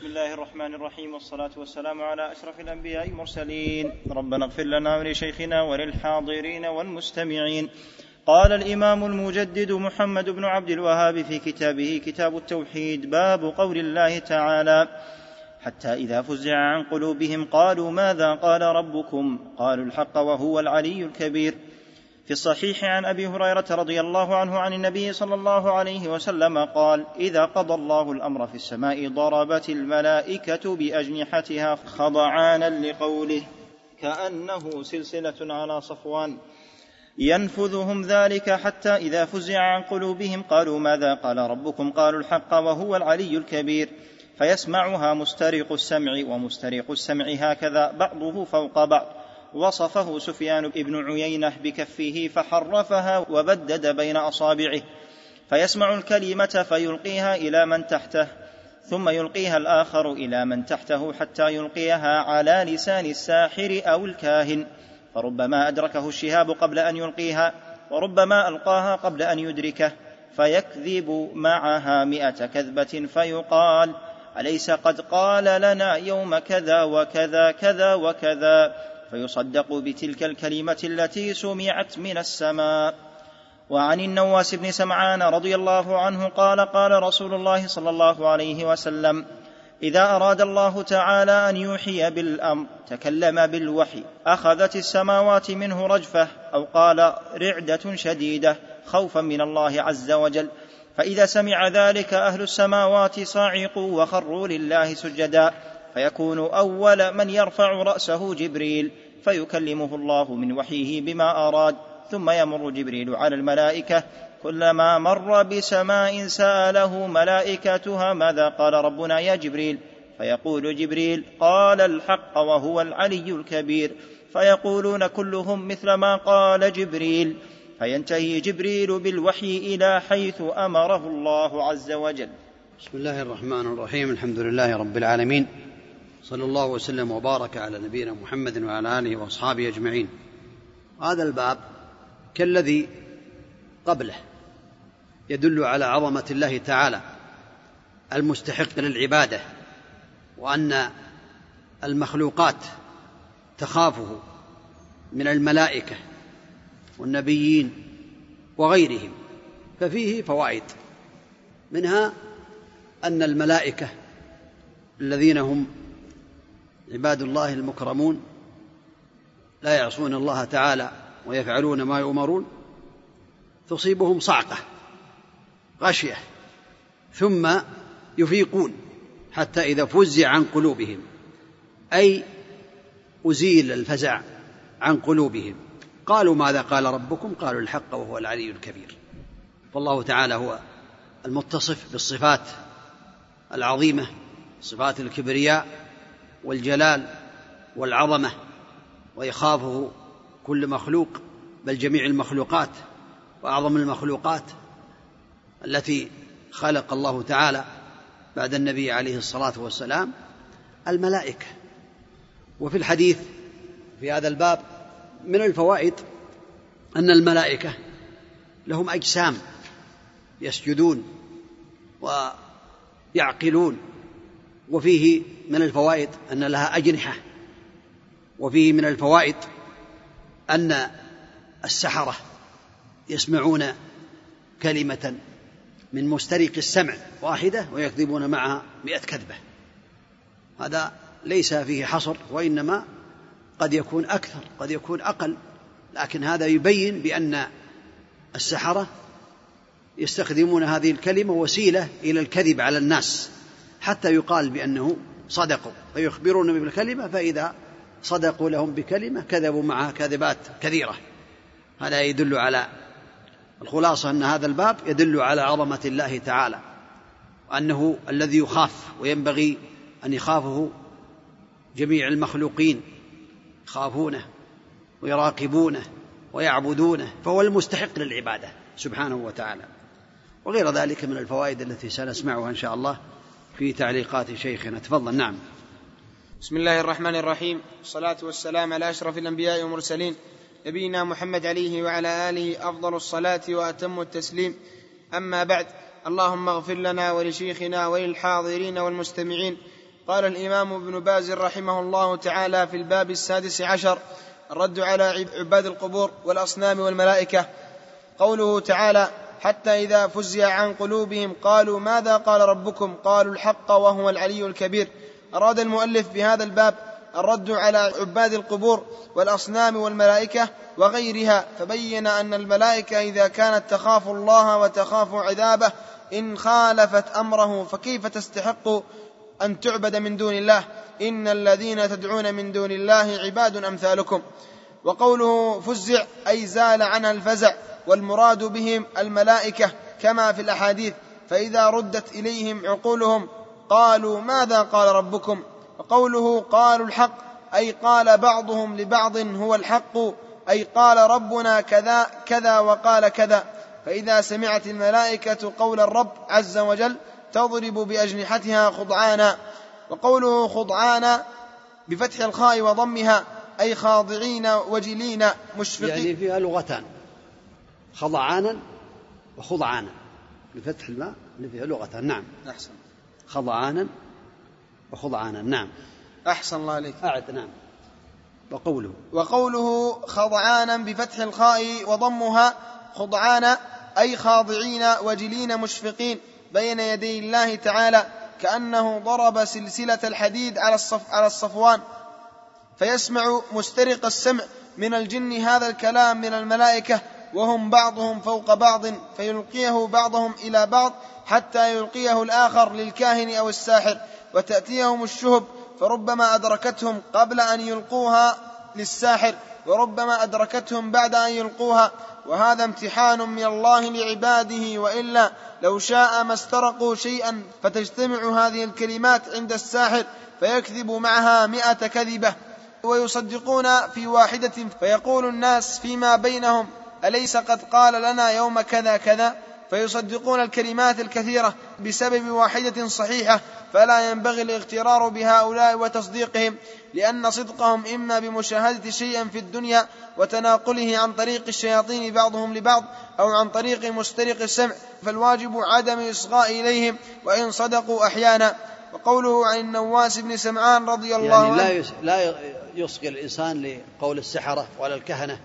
بسم الله الرحمن الرحيم، والصلاة والسلام على أشرف الأنبياء المرسلين. ربنا اغفر لنا ولشيخنا وللحاضرين والمستمعين. قال الإمام المجدد محمد بن عبد الوهاب في كتابه كتاب التوحيد: باب قول الله تعالى: حتى إذا فزع عن قلوبهم قالوا ماذا قال ربكم؟ قالوا الحق وهو العلي الكبير. في الصحيح عن أبي هريرة رضي الله عنه عن النبي صلى الله عليه وسلم قال: إذا قضى الله الأمر في السماء ضربت الملائكة بأجنحتها خضعانا لقوله، كأنه سلسلة على صفوان، ينفذهم ذلك حتى إذا فزع عن قلوبهم قالوا ماذا قال ربكم؟ قالوا الحق وهو العلي الكبير. فيسمعها مسترق السمع ومسترق السمع هكذا بعضه فوق بعض. وصفه سفيان بن عيينة بكفه فحرفها وبدد بين أصابعه. فيسمع الكلمة فيلقيها إلى من تحته، ثم يلقيها الآخر إلى من تحته حتى يلقيها على لسان الساحر أو الكاهن، فربما أدركه الشهاب قبل أن يلقيها، وربما ألقاها قبل أن يدركه، فيكذب معها 100 كذبة فيقال: أليس قد قال لنا يوم كذا وكذا كذا وكذا؟ فيصدق بتلك الكلمة التي سمعت من السماء. وعن النواس بن سمعان رضي الله عنه قال: قال رسول الله صلى الله عليه وسلم: إذا أراد الله تعالى أن يوحي بالأمر تكلم بالوحي، أخذت السماوات منه رجفة، أو قال رعدة شديدة، خوفا من الله عز وجل. فإذا سمع ذلك أهل السماوات صعقوا وخروا لله سجدا، فيكون أول من يرفع رأسه جبريل، فيكلمه الله من وحيه بما أراد، ثم يمر جبريل على الملائكة، كلما مر بسماء سأله ملائكتها ماذا قال ربنا يا جبريل؟ فيقول جبريل: قال الحق وهو العلي الكبير. فيقولون كلهم مثل ما قال جبريل، فينتهي جبريل بالوحي إلى حيث أمره الله عز وجل. بسم الله الرحمن الرحيم. الحمد لله رب العالمين، صلى الله وسلم وبارك على نبينا محمد وعلى آله وأصحابه أجمعين. هذا الباب كالذي قبله يدل على عظمة الله تعالى المستحق للعبادة، وأن المخلوقات تخافه من الملائكة والنبيين وغيرهم. ففيه فوائد، منها أن الملائكة الذين هم عباد الله المكرمون لا يعصون الله تعالى ويفعلون ما يؤمرون، تصيبهم صعقة غشية ثم يفيقون حتى إذا فزع عن قلوبهم، أي أزيل الفزع عن قلوبهم. قالوا ماذا قال ربكم؟ قالوا الحق وهو العلي الكبير. فالله تعالى هو المتصف بالصفات العظيمة، صفات الكبرياء والجلال والعظمة، ويخافه كل مخلوق، بل جميع المخلوقات. وأعظم المخلوقات التي خلق الله تعالى بعد النبي عليه الصلاة والسلام الملائكة. وفي الحديث في هذا الباب من الفوائد أن الملائكة لهم أجسام يسجدون ويعقلون، وفيه من الفوائد أن لها أجنحة. وفيه من الفوائد أن السحرة يسمعون كلمة من مسترق السمع واحدة ويكذبون معها 100 كذبة. هذا ليس فيه حصر، وإنما قد يكون أكثر قد يكون أقل، لكن هذا يبين بأن السحرة يستخدمون هذه الكلمة وسيلة إلى الكذب على الناس، حتى يقال بأنه صدقوا، فيخبرون بالكلمة، فإذا صدقوا لهم بكلمة كذبوا معها كذبات كثيرة. هذا يدل على الخلاصة أن هذا الباب يدل على عظمة الله تعالى، وأنه الذي يخاف وينبغي أن يخافه جميع المخلوقين، يخافونه ويراقبونه ويعبدونه، فهو المستحق للعبادة سبحانه وتعالى. وغير ذلك من الفوائد التي سنسمعها إن شاء الله في تعليقات شيخنا. تفضل. نعم. بسم الله الرحمن الرحيم، والصلاة والسلام على أشرف الأنبياء والمرسلين، نبينا محمد عليه وعلى آله أفضل الصلاة وأتم التسليم. أما بعد، اللهم اغفر لنا ولشيخنا وللحاضرين والمستمعين. قال الإمام ابن باز رحمه الله تعالى في الباب 16 الرد على عباد القبور والأصنام والملائكة. قوله تعالى: حتى إذا فزع عن قلوبهم قالوا ماذا قال ربكم قالوا الحق وهو العلي الكبير. أراد المؤلف بهذا الباب الرد على عباد القبور والأصنام والملائكة وغيرها، فبين أن الملائكة إذا كانت تخاف الله وتخاف عذابه إن خالفت أمره فكيف تستحق أن تعبد من دون الله؟ إن الذين تدعون من دون الله عباد أمثالكم. وقوله فزع أي زال عنها الفزع، والمراد بهم الملائكة كما في الأحاديث، فإذا ردت إليهم عقولهم قالوا ماذا قال ربكم. وقوله قالوا الحق أي قال بعضهم لبعض هو الحق، أي قال ربنا كذا كذا وقال كذا. فإذا سمعت الملائكة قول الرب عز وجل تضرب بأجنحتها خضعانا. وقوله خضعانا بفتح الخاء وضمها أي خاضعين وجلين مشفقين، يعني فيها لغتان، خضعانا وخضعانا، بفتح الماء اللي فيها لغتان. نعم. أحسن. خضعانا وخضعانا. نعم. أحسن الله عليك. أعد. نعم. وقوله خضعانا بفتح الخاء وضمها خضعانا أي خاضعين وجلين مشفقين بين يدي الله تعالى، كأنه ضرب سلسلة الحديد على الصفوان فيسمع مسترق السمع من الجن هذا الكلام من الملائكة وهم بعضهم فوق بعض، فيلقيه بعضهم إلى بعض حتى يلقيه الآخر للكاهن أو الساحر، وتأتيهم الشهب فربما أدركتهم قبل أن يلقوها للساحر وربما أدركتهم بعد أن يلقوها، وهذا امتحان من الله لعباده، وإلا لو شاء ما استرقوا شيئا. فتجتمع هذه الكلمات عند الساحر فيكذب معها 100 كذبة ويصدقون في واحدة، فيقول الناس فيما بينهم أليس قد قال لنا يوم كذا كذا، فيصدقون الكلمات الكثيرة بسبب واحدة صحيحة. فلا ينبغي الاغترار بهؤلاء وتصديقهم، لأن صدقهم إما بمشاهدة شيئا في الدنيا وتناقله عن طريق الشياطين بعضهم لبعض أو عن طريق مسترق السمع، فالواجب عدم إصغاء إليهم وإن صدقوا أحيانا. وقوله عن النواس بن سمعان رضي الله عنه يعني لا يصغي الإنسان لقول السحرة ولا الكهنة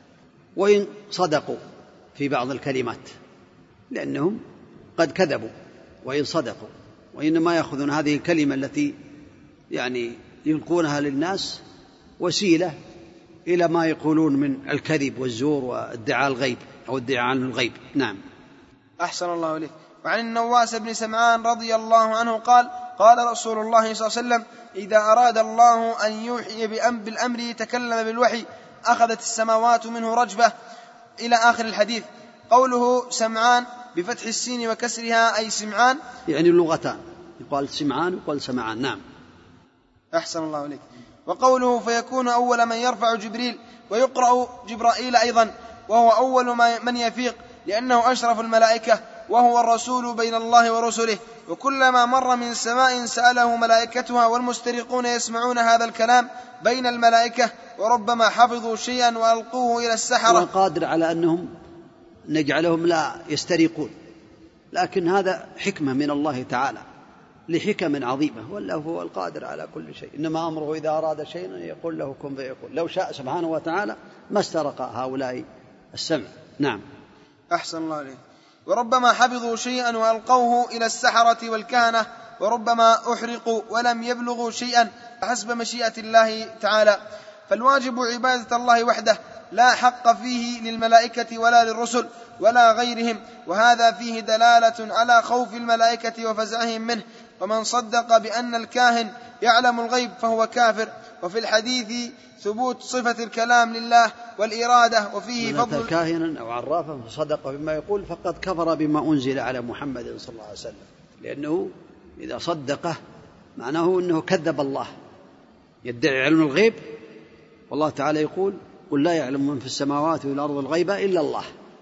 وإن صدقوا في بعض الكلمات، لأنهم قد كذبوا وإن صدقوا، وإنما يأخذون هذه الكلمة التي يعني يلقونها للناس وسيلة إلى ما يقولون من الكذب والزور وادعاء الغيب أو ادعاء عن الغيب. نعم. أحسن الله إليك. وعن النواس بن سمعان رضي الله عنه قال قال رسول الله صلى الله عليه وسلم: إذا أراد الله أن يوحي بالأمر تكلم بالوحي أخذت السماوات منه رجفة، إلى آخر الحديث. قوله سمعان بفتح السين وكسرها أي سمعان، يعني اللغتان، يقال سمعان ويقال سمعان. نعم. أحسن الله إليك. وقوله فيكون أول من يرفع جبريل، ويقرأ جبرائيل أيضا، وهو أول من يفيق لأنه أشرف الملائكة وهو الرسول بين الله ورسله، وكلما مر من سماء سأله ملائكتها والمسترقون يسمعون هذا الكلام بين الملائكة، وربما حفظوا شيئا وألقوه إلى السحرة. وقادر على أنهم نجعلهم لا يسترقون، لكن هذا حكمة من الله تعالى لحكم عظيمة، والله هو القادر على كل شيء، إنما أمره إذا أراد شيئا يقول له كن فيكون. لو شاء سبحانه وتعالى ما استرق هؤلاء السمع. نعم. أحسن الله عليه. وربما حفظوا شيئا وألقوه إلى السحرة والكهنة، وربما أحرقوا ولم يبلغوا شيئا حسب مشيئة الله تعالى. فالواجب عبادة الله وحده، لا حق فيه للملائكة ولا للرسل ولا غيرهم، وهذا فيه دلالة على خوف الملائكة وفزعهم منه. ومن صدق بأن الكاهن يعلم الغيب فهو كافر. وفي الحديث ثبوت صفة الكلام لله والإرادة، وفيه فضل. من كاهنا أو عرافا فصدق بما يقول فقد كفر بما أنزل على محمد صلى الله عليه وسلم، لأنه إذا صدقه معناه أنه كذب الله، يدعي علم الغيب، والله تعالى يقول قل لا يعلم من في السماوات والأرض الغيب إلا الله.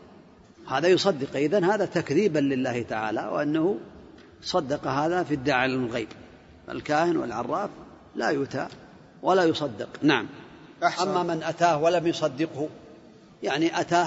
هذا يصدق، إذن هذا تكذيبا لله تعالى، وأنه صدق هذا في ادعاء علم الغيب. الكاهن والعراف لا يؤتى ولا يصدق. نعم. أما من أتاه ولم يصدقه، يعني أتاه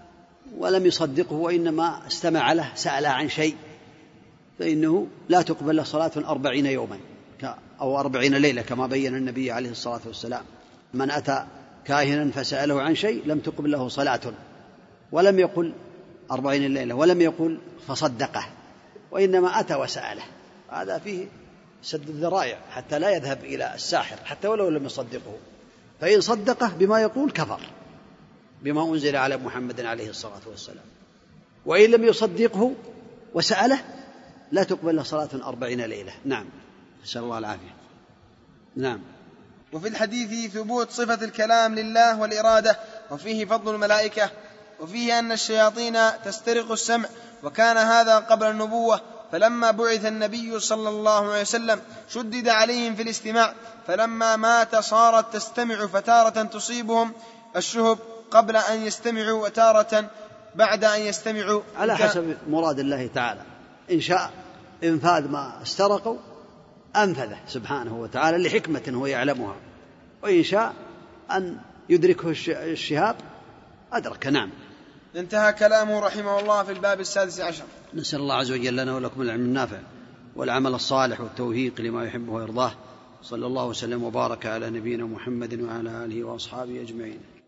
ولم يصدقه وإنما استمع له سأل عن شيء، فإنه لا تقبل له صلاة 40 يوما أو 40 ليلة كما بين النبي عليه الصلاة والسلام. من أتى كاهنا فسأله عن شيء لم تقبل له صلاة، ولم يقل 40 ليلة، ولم يقل فصدقه، وإنما أتى وسأله. هذا فيه سد الذرائع حتى لا يذهب إلى الساحر حتى ولو لم يصدقه، فإن صدقه بما يقول كفر بما أنزل على محمد عليه الصلاة والسلام، وإن لم يصدقه وسأله لا تقبل له صلاة 40 ليلة. نعم، نسأل الله العافية. نعم. وفي الحديث ثبوت صفة الكلام لله والإرادة، وفيه فضل الملائكة، وفيه أن الشياطين تسترق السمع، وكان هذا قبل النبوة، فلما بعث النبي صلى الله عليه وسلم شدد عليهم في الاستماع، فلما مات صارت تستمع، فتارة تصيبهم الشهب قبل أن يستمعوا وتارة بعد أن يستمعوا، على حسب مراد الله تعالى. إن شاء إنفاذ ما استرقوا أنفذه سبحانه وتعالى لحكمة هو يعلمها، وإن شاء أن يدركه الشهاب أدرك. نعم. انتهى كلامه رحمه الله في الباب 16. نسأل الله عز وجل لنا ولكم العلم النافع والعمل الصالح والتوفيق لما يحبه ويرضاه. صلى الله وسلم وبارك على نبينا محمد وعلى آله وأصحابه أجمعين.